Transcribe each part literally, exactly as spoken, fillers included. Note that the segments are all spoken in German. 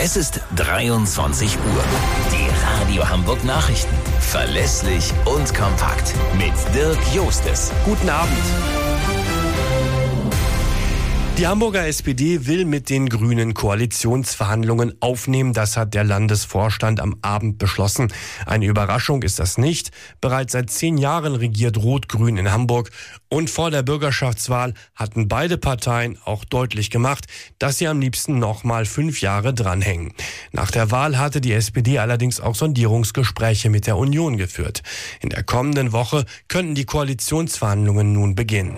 Es ist dreiundzwanzig Uhr. Die Radio Hamburg Nachrichten. Verlässlich und kompakt. Mit Dirk Jostes. Guten Abend. Die Hamburger S P D will mit den Grünen Koalitionsverhandlungen aufnehmen. Das hat der Landesvorstand am Abend beschlossen. Eine Überraschung ist das nicht. Bereits seit zehn Jahren regiert Rot-Grün in Hamburg. Und vor der Bürgerschaftswahl hatten beide Parteien auch deutlich gemacht, dass sie am liebsten noch mal fünf Jahre dranhängen. Nach der Wahl hatte die S P D allerdings auch Sondierungsgespräche mit der Union geführt. In der kommenden Woche könnten die Koalitionsverhandlungen nun beginnen.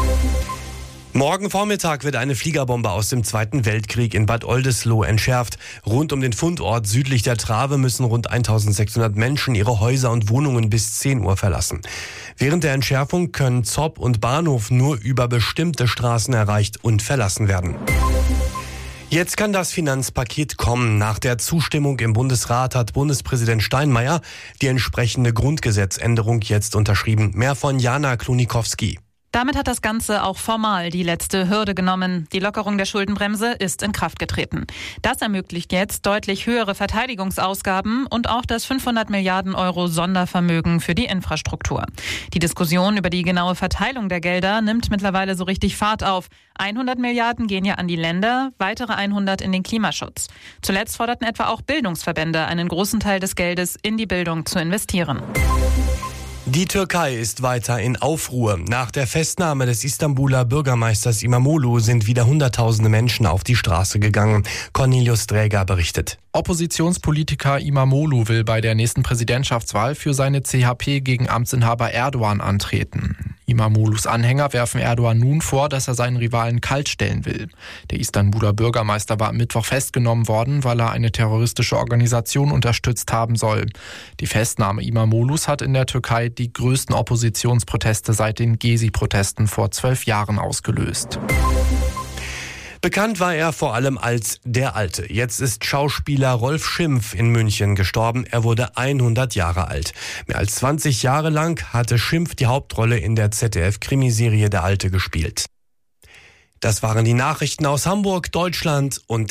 Morgen Vormittag wird eine Fliegerbombe aus dem Zweiten Weltkrieg in Bad Oldesloe entschärft. Rund um den Fundort südlich der Trave müssen rund eintausendsechshundert Menschen ihre Häuser und Wohnungen bis zehn Uhr verlassen. Während der Entschärfung können Zopp und Bahnhof nur über bestimmte Straßen erreicht und verlassen werden. Jetzt kann das Finanzpaket kommen. Nach der Zustimmung im Bundesrat hat Bundespräsident Steinmeier die entsprechende Grundgesetzänderung jetzt unterschrieben. Mehr von Jana Klonikowski. Damit hat das Ganze auch formal die letzte Hürde genommen. Die Lockerung der Schuldenbremse ist in Kraft getreten. Das ermöglicht jetzt deutlich höhere Verteidigungsausgaben und auch das fünfhundert Milliarden Euro Sondervermögen für die Infrastruktur. Die Diskussion über die genaue Verteilung der Gelder nimmt mittlerweile so richtig Fahrt auf. hundert Milliarden gehen ja an die Länder, weitere hundert in den Klimaschutz. Zuletzt forderten etwa auch Bildungsverbände, einen großen Teil des Geldes in die Bildung zu investieren. Die Türkei ist weiter in Aufruhr. Nach der Festnahme des Istanbuler Bürgermeisters İmamoğlu sind wieder Hunderttausende Menschen auf die Straße gegangen. Cornelius Dräger berichtet. Oppositionspolitiker İmamoğlu will bei der nächsten Präsidentschaftswahl für seine C H P gegen Amtsinhaber Erdogan antreten. İmamoğlus Anhänger werfen Erdogan nun vor, dass er seinen Rivalen kaltstellen will. Der Istanbuler Bürgermeister war am Mittwoch festgenommen worden, weil er eine terroristische Organisation unterstützt haben soll. Die Festnahme İmamoğlus hat in der Türkei die größten Oppositionsproteste seit den Gezi-Protesten vor zwölf Jahren ausgelöst. Bekannt war er vor allem als der Alte. Jetzt ist Schauspieler Rolf Schimpf in München gestorben. Er wurde hundert Jahre alt. Mehr als zwanzig Jahre lang hatte Schimpf die Hauptrolle in der Z D F-Krimiserie Der Alte gespielt. Das waren die Nachrichten aus Hamburg, Deutschland und